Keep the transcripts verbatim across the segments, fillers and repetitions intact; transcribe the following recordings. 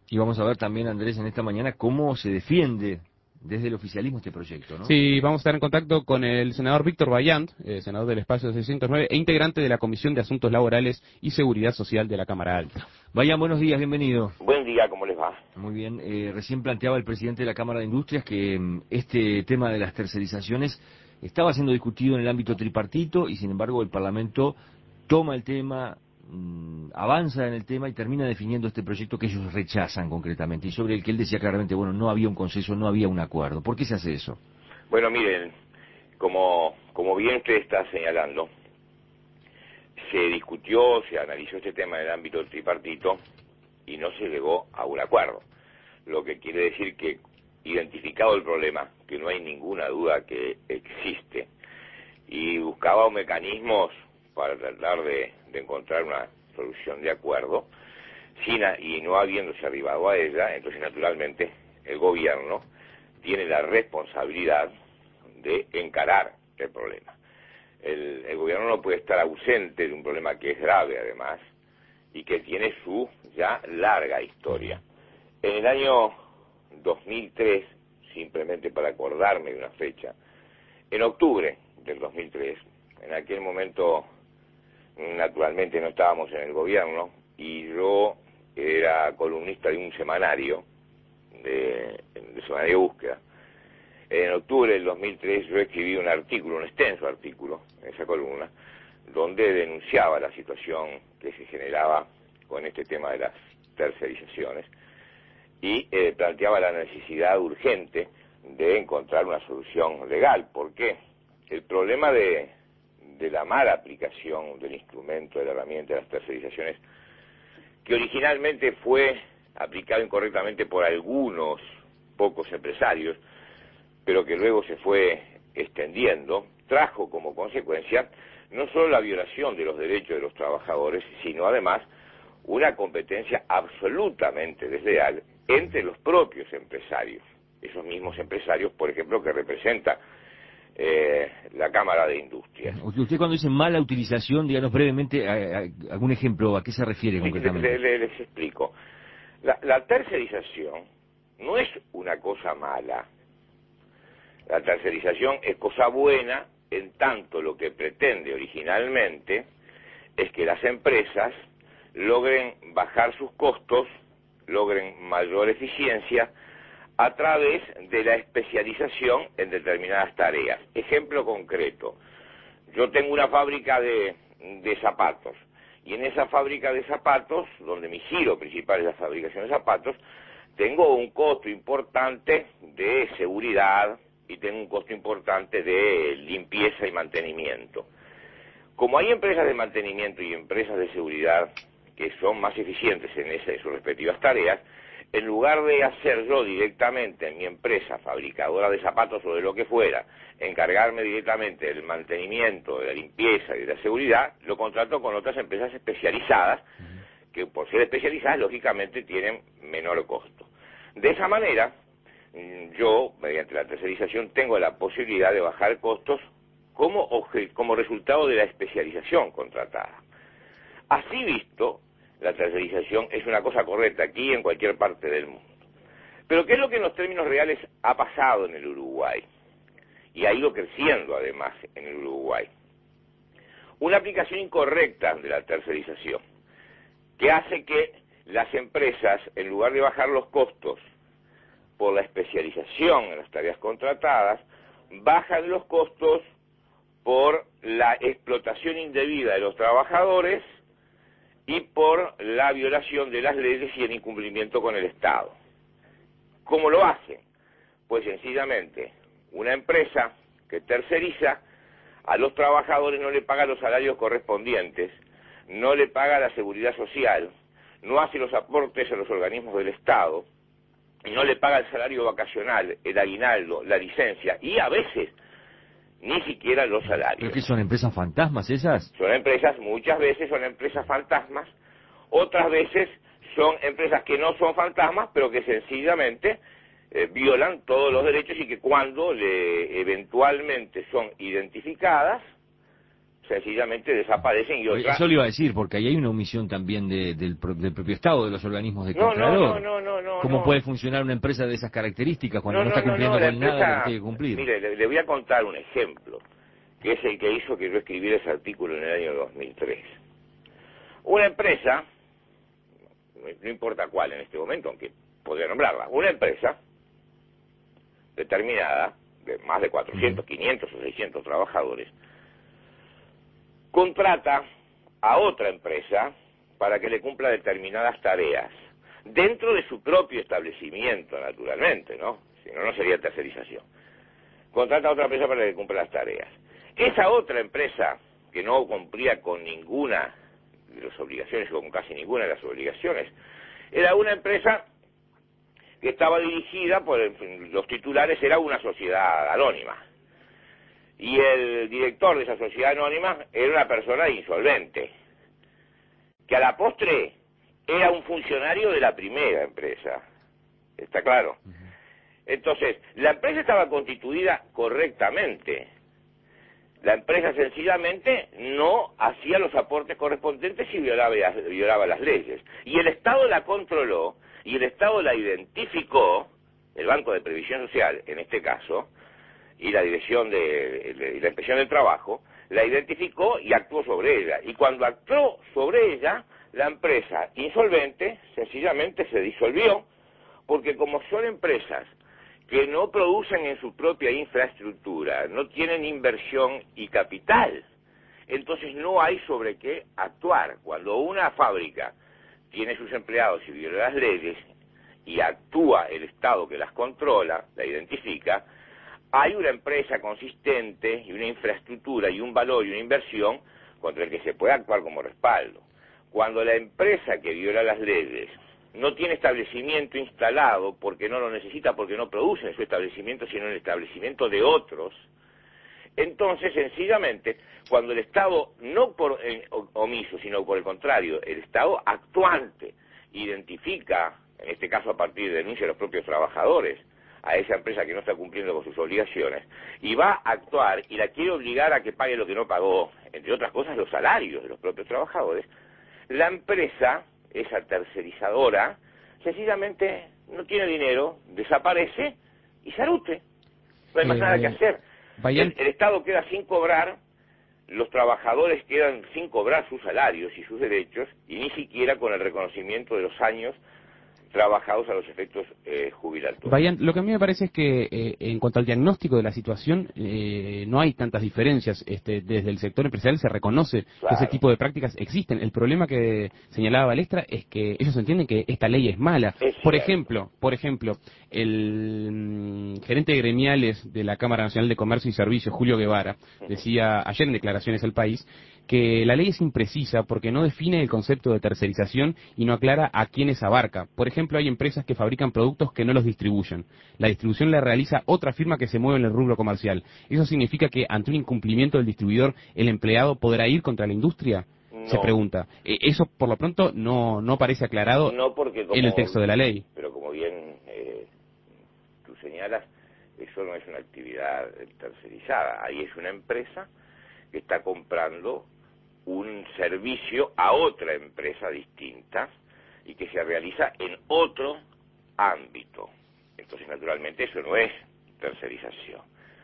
Y vamos a ver también, Andrés, en esta mañana cómo se defiende desde el oficialismo este proyecto, ¿no? Sí, vamos a estar en contacto con el senador Víctor Bayant, eh, senador del espacio seiscientos nueve e integrante de la Comisión de Asuntos Laborales y Seguridad Social de la Cámara Alta. Bayant, buenos días, bienvenido. Buen día, ¿cómo les va? Muy bien, eh, recién planteaba el presidente de la Cámara de Industrias que mm, este tema de las tercerizaciones estaba siendo discutido en el ámbito tripartito y sin embargo el Parlamento toma el tema, mmm, avanza en el tema y termina definiendo este proyecto que ellos rechazan concretamente y sobre el que él decía claramente, bueno, no había un consenso, no había un acuerdo. ¿Por qué se hace eso? Bueno, miren, como, como bien usted está señalando, se discutió, se analizó este tema en el ámbito tripartito y no se llegó a un acuerdo. Lo que quiere decir que, identificado el problema, que no hay ninguna duda que existe, y buscaba mecanismos para tratar de, de encontrar una solución de acuerdo, sin a, y no habiéndose arribado a ella, entonces naturalmente el gobierno tiene la responsabilidad de encarar el problema. El, el gobierno no puede estar ausente de un problema que es grave además y que tiene su ya larga historia. En el año dos mil tres, simplemente para acordarme de una fecha, en octubre del dos mil tres, en aquel momento naturalmente no estábamos en el gobierno y yo era columnista de un semanario, de, de semanario de búsqueda. En octubre del dos mil tres yo escribí un artículo, un extenso artículo, en esa columna, donde denunciaba la situación que se generaba con este tema de las tercerizaciones y eh, planteaba la necesidad urgente de encontrar una solución legal. ¿Por qué? El problema de, de la mala aplicación del instrumento, de la herramienta de las tercerizaciones, que originalmente fue aplicado incorrectamente por algunos pocos empresarios, pero que luego se fue extendiendo, trajo como consecuencia no solo la violación de los derechos de los trabajadores, sino además una competencia absolutamente desleal entre los propios empresarios. Esos mismos empresarios, por ejemplo, que representa eh, la Cámara de Industrias. Usted cuando dice mala utilización, díganos brevemente a, a, algún ejemplo, ¿a qué se refiere Sí, concretamente? le, le, les explico. La, la tercerización no es una cosa mala. La tercerización es cosa buena en tanto lo que pretende originalmente es que las empresas logren bajar sus costos, logren mayor eficiencia a través de la especialización en determinadas tareas. Ejemplo concreto, yo tengo una fábrica de, de zapatos y en esa fábrica de zapatos, donde mi giro principal es la fabricación de zapatos, tengo un costo importante de seguridad y tengo un costo importante de limpieza y mantenimiento. Como hay empresas de mantenimiento y empresas de seguridad que son más eficientes en, esa, en sus respectivas tareas, en lugar de hacer yo directamente en mi empresa fabricadora de zapatos o de lo que fuera, encargarme directamente del mantenimiento, de la limpieza y de la seguridad, lo contrato con otras empresas especializadas, que por ser especializadas lógicamente tienen menor costo. De esa manera, yo, mediante la tercerización, tengo la posibilidad de bajar costos como, como resultado de la especialización contratada. Así visto, la tercerización es una cosa correcta aquí y en cualquier parte del mundo. Pero ¿qué es lo que en los términos reales ha pasado en el Uruguay? Y ha ido creciendo además en el Uruguay. Una aplicación incorrecta de la tercerización, que hace que las empresas, en lugar de bajar los costos por la especialización en las tareas contratadas, bajan los costos por la explotación indebida de los trabajadores y por la violación de las leyes y el incumplimiento con el Estado. ¿Cómo lo hacen? Pues sencillamente, una empresa que terceriza, a los trabajadores no le paga los salarios correspondientes, no le paga la seguridad social, no hace los aportes a los organismos del Estado, y no le paga el salario vacacional, el aguinaldo, la licencia, y a veces ni siquiera los salarios. ¿Pero qué son empresas fantasmas esas? Son empresas, muchas veces son empresas fantasmas, otras veces son empresas que no son fantasmas, pero que sencillamente eh, violan todos los derechos y que cuando le, eventualmente son identificadas, sencillamente desaparecen y otras... Eso le iba a decir, porque ahí hay una omisión también de, del, pro, del propio Estado, de los organismos de no, Contralor. No, no, no, no. ¿Cómo no. puede funcionar una empresa de esas características cuando no, no, no está cumpliendo no, no, con empresa, nada lo que tiene que cumplir? Mire, le, le voy a contar un ejemplo, que es el que hizo que yo escribiera ese artículo en el año dos mil tres. Una empresa, no importa cuál en este momento, aunque podría nombrarla, una empresa determinada, de más de cuatrocientos, quinientos o seiscientos trabajadores, contrata a otra empresa para que le cumpla determinadas tareas, dentro de su propio establecimiento, naturalmente, ¿no? Si no, no sería tercerización. Contrata a otra empresa para que cumpla las tareas. Esa otra empresa, que no cumplía con ninguna de las obligaciones, o con casi ninguna de las obligaciones, era una empresa que estaba dirigida por el, los titulares, era una sociedad anónima. Y el director de esa sociedad anónima era una persona insolvente, que a la postre era un funcionario de la primera empresa. ¿Está claro? Entonces, la empresa estaba constituida correctamente. La empresa sencillamente no hacía los aportes correspondientes y violaba, violaba las leyes. Y el Estado la controló, y el Estado la identificó, el Banco de Previsión Social, en este caso, y la Dirección de, de la Inspección del Trabajo, la identificó y actuó sobre ella. Y cuando actuó sobre ella, la empresa insolvente sencillamente se disolvió, porque como son empresas que no producen en su propia infraestructura, no tienen inversión y capital, entonces no hay sobre qué actuar. Cuando una fábrica tiene sus empleados y viola las leyes y actúa el Estado que las controla, la identifica, hay una empresa consistente y una infraestructura y un valor y una inversión contra el que se puede actuar como respaldo. Cuando la empresa que viola las leyes no tiene establecimiento instalado porque no lo necesita, porque no produce en su establecimiento, sino en el establecimiento de otros, entonces sencillamente, cuando el Estado, no por eh, omiso, sino por el contrario, el Estado actuante identifica, en este caso a partir de denuncia de los propios trabajadores, a esa empresa que no está cumpliendo con sus obligaciones, y va a actuar y la quiere obligar a que pague lo que no pagó, entre otras cosas los salarios de los propios trabajadores, la empresa, esa tercerizadora, sencillamente no tiene dinero, desaparece y salute. No hay más eh, nada que hacer. El, el Estado queda sin cobrar, los trabajadores quedan sin cobrar sus salarios y sus derechos, y ni siquiera con el reconocimiento de los años trabajados a los efectos eh, jubilatorios. Vayan, lo que a mí me parece es que eh, en cuanto al diagnóstico de la situación eh, no hay tantas diferencias. Este, desde el sector empresarial se reconoce claro. que ese tipo de prácticas existen. El problema que señalaba Balestra es que ellos entienden que esta ley es mala. Es por cierto. ejemplo, por ejemplo, el mm, gerente de gremiales de la Cámara Nacional de Comercio y Servicios, Julio Guevara, decía ayer en declaraciones al País que la ley es imprecisa porque no define el concepto de tercerización y no aclara a quiénes abarca. Por ejemplo, hay empresas que fabrican productos que no los distribuyen. La distribución la realiza otra firma que se mueve en el rubro comercial. ¿Eso significa que ante un incumplimiento del distribuidor el empleado podrá ir contra la industria? No. Se pregunta. Eso, por lo pronto, no, no parece aclarado no porque como, en el texto de la ley. Pero como bien eh, tú señalas, eso no es una actividad tercerizada. Ahí es una empresa que está comprando un servicio a otra empresa distinta y que se realiza en otro ámbito. Entonces, naturalmente, eso no es tercerización.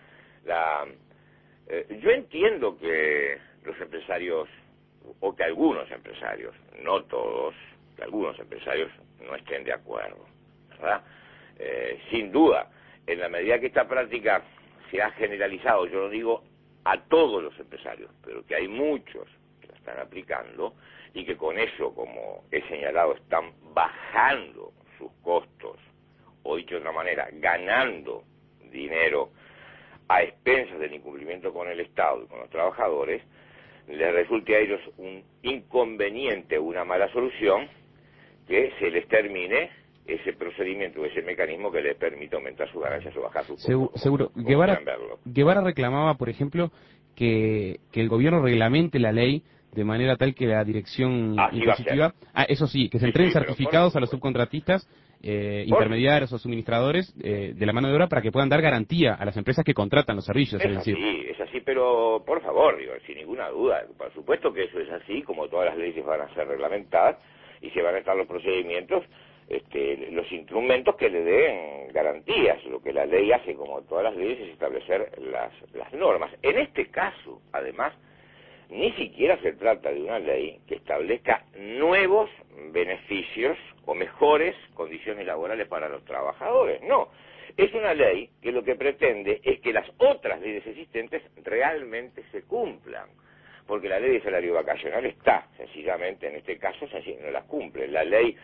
La, eh, yo entiendo que los empresarios, o que algunos empresarios, no todos, que algunos empresarios no estén de acuerdo, ¿verdad? Eh, sin duda, en la medida que esta práctica se ha generalizado, yo lo digo a todos los empresarios, pero que hay muchos que la están aplicando y que con eso, como he señalado, están bajando sus costos, o dicho de otra manera, ganando dinero a expensas del incumplimiento con el Estado y con los trabajadores, les resulte a ellos un inconveniente, una mala solución, que se les termine ese procedimiento, ese mecanismo que les permite aumentar sus ganancias o bajar sus costos. Seguro. Como, seguro. Como Guevara, Guevara reclamaba, por ejemplo, que, que el gobierno reglamente la ley de manera tal que la dirección Así impositiva, ah, eso sí, que se entreguen sí, sí, certificados a los subcontratistas eh, intermediarios o suministradores eh, de la mano de obra para que puedan dar garantía a las empresas que contratan los servicios. Es es decir, así, es así, pero por favor, digo, sin ninguna duda, por supuesto que eso es así, como todas las leyes van a ser reglamentadas y se van a estar los procedimientos, este, los instrumentos que le den garantías. Lo que la ley hace, como todas las leyes, es establecer las, las normas. En este caso, además, ni siquiera se trata de una ley que establezca nuevos beneficios o mejores condiciones laborales para los trabajadores. No, es una ley que lo que pretende es que las otras leyes existentes realmente se cumplan. Porque la ley de salario vacacional está, sencillamente, en este caso, no las cumple. La ley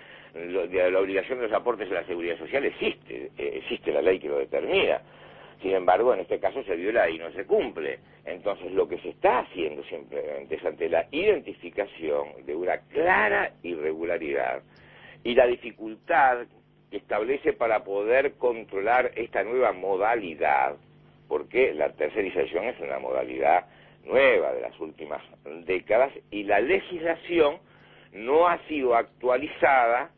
de la obligación de los aportes a la seguridad social existe, existe la ley que lo determina. Sin embargo, en este caso se viola y no se cumple. Entonces, lo que se está haciendo simplemente es ante la identificación de una clara irregularidad y la dificultad que establece para poder controlar esta nueva modalidad, porque la tercerización es una modalidad nueva de las últimas décadas y la legislación no ha sido actualizada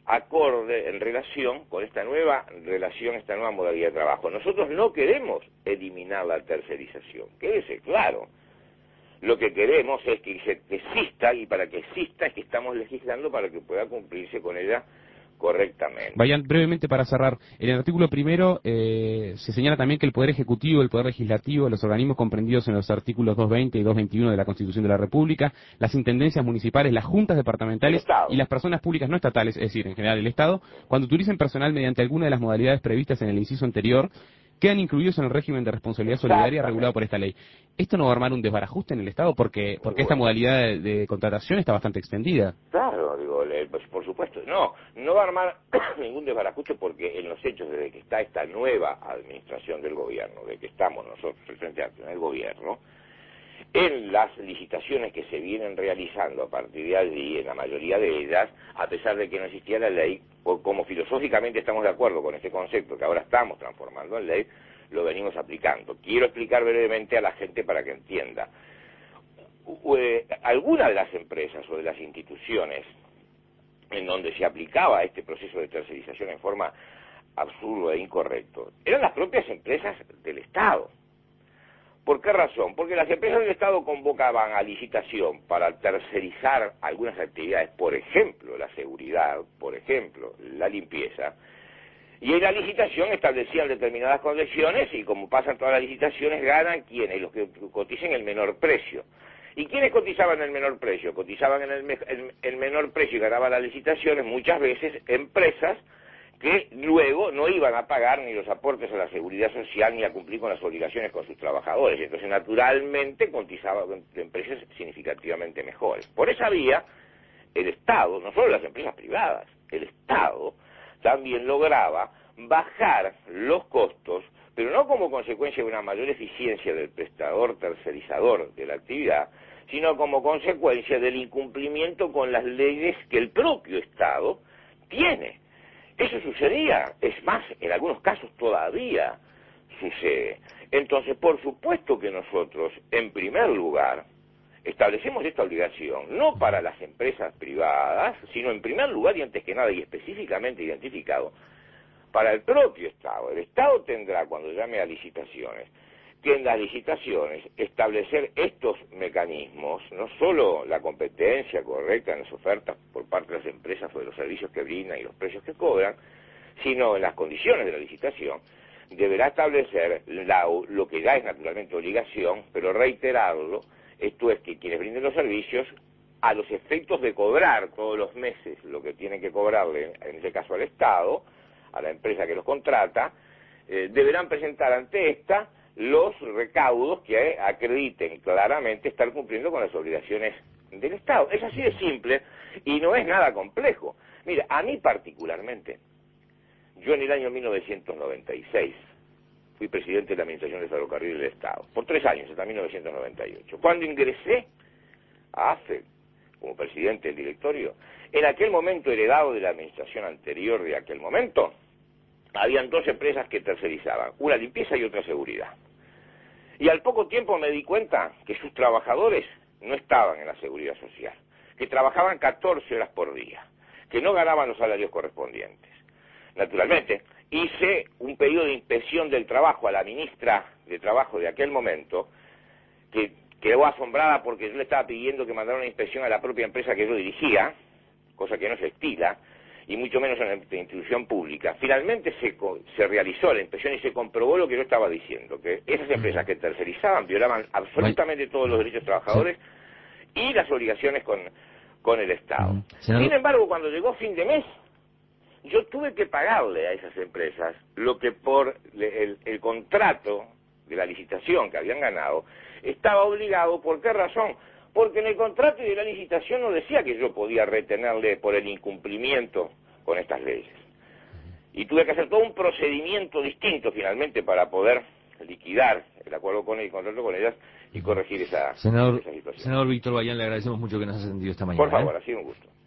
acorde en relación con esta nueva relación, esta nueva modalidad de trabajo. Nosotros no queremos eliminar la tercerización, quédese claro. Lo que queremos es que exista, y para que exista es que estamos legislando para que pueda cumplirse con ella correctamente. Vayan, brevemente para cerrar, en el artículo primero eh, se señala también que el Poder Ejecutivo, el Poder Legislativo, los organismos comprendidos en los artículos doscientos veinte y doscientos veintiuno de la Constitución de la República, las intendencias municipales, las juntas departamentales y las personas públicas no estatales, es decir, en general el Estado, cuando utilicen personal mediante alguna de las modalidades previstas en el inciso anterior, quedan incluidos en el régimen de responsabilidad solidaria regulado por esta ley. ¿Esto no va a armar un desbarajuste en el Estado? Porque porque esta modalidad de, de contratación está bastante extendida. Claro, digo, pues por supuesto. No, no va a armar ningún desbarajuste porque en los hechos, desde que está esta nueva administración del gobierno, de que estamos nosotros, el Frente Amplio, en el gobierno, en las licitaciones que se vienen realizando a partir de allí, en la mayoría de ellas, a pesar de que no existía la ley, o como filosóficamente estamos de acuerdo con este concepto que ahora estamos transformando en ley, lo venimos aplicando. Quiero explicar brevemente a la gente para que entienda. Algunas de las empresas o de las instituciones en donde se aplicaba este proceso de tercerización en forma absurda e incorrecta eran las propias empresas del Estado. ¿Por qué razón? Porque las empresas del Estado convocaban a licitación para tercerizar algunas actividades, por ejemplo, la seguridad, por ejemplo, la limpieza, y en la licitación establecían determinadas condiciones y como pasan todas las licitaciones ganan quienes, los que coticen el menor precio. ¿Y quiénes cotizaban el menor precio? Cotizaban en el, me el, el menor precio y ganaban las licitaciones muchas veces empresas que luego no iban a pagar ni los aportes a la seguridad social ni a cumplir con las obligaciones con sus trabajadores. Entonces, naturalmente, cotizaban en precios significativamente mejores. Por esa vía, el Estado, no solo las empresas privadas, el Estado también lograba bajar los costos, pero no como consecuencia de una mayor eficiencia del prestador tercerizador de la actividad, sino como consecuencia del incumplimiento con las leyes que el propio Estado tiene. Eso sucedía, es más, en algunos casos todavía sucede. Entonces, por supuesto que nosotros, en primer lugar, establecemos esta obligación, no para las empresas privadas, sino en primer lugar y antes que nada y específicamente identificado, para el propio Estado. El Estado tendrá, cuando llame a licitaciones, que en las licitaciones establecer estos mecanismos, no solo la competencia correcta en las ofertas por parte de las empresas o de los servicios que brindan y los precios que cobran, sino en las condiciones de la licitación, deberá establecer la, lo que ya es naturalmente obligación, pero reiterarlo, esto es que quienes brinden los servicios, a los efectos de cobrar todos los meses lo que tienen que cobrarle, en este caso al Estado, a la empresa que los contrata, eh, deberán presentar ante esta los recaudos que acrediten claramente estar cumpliendo con las obligaciones del Estado. Es así de simple y no es nada complejo. Mira, a mí particularmente, yo en el año mil novecientos noventa y seis fui presidente de la Administración de Ferrocarril del Estado, por tres años, hasta mil novecientos noventa y ocho. Cuando ingresé a A F E como presidente del directorio, en aquel momento heredado de la administración anterior de aquel momento, habían dos empresas que tercerizaban, una limpieza y otra seguridad. Y al poco tiempo me di cuenta que sus trabajadores no estaban en la seguridad social, que trabajaban catorce horas por día, que no ganaban los salarios correspondientes. naturalmente, hice un pedido de inspección del trabajo a la ministra de Trabajo de aquel momento, que quedó asombrada porque yo le estaba pidiendo que mandara una inspección a la propia empresa que yo dirigía, cosa que no se estila, y mucho menos en la institución pública. Finalmente se, se realizó la inspección y se comprobó lo que yo estaba diciendo, que esas empresas que tercerizaban violaban absolutamente todos los derechos de trabajadores y las obligaciones con, con el Estado. Sin embargo, cuando llegó fin de mes, yo tuve que pagarle a esas empresas lo que por el, el contrato de la licitación que habían ganado estaba obligado. ¿Por qué razón? Porque en el contrato de la licitación no decía que yo podía retenerle por el incumplimiento con estas leyes. Y tuve que hacer todo un procedimiento distinto finalmente para poder liquidar el acuerdo con el contrato con ellas y corregir esa, senador, esa situación. Senador Víctor Bayán, le agradecemos mucho que nos haya atendido esta mañana. Por favor, ¿eh? ha sido un gusto.